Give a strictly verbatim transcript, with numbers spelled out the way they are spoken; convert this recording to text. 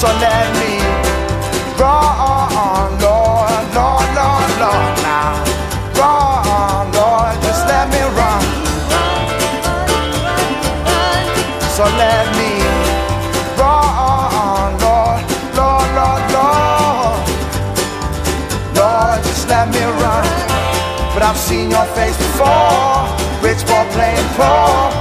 So let me run, Lord, Lord, Lord, Lord, now. Run, Lord, just let me run. So let me run, Lord, Lord, Lord, Lord. Lord, just let me run. But I've seen your face before, rich boy playing poor.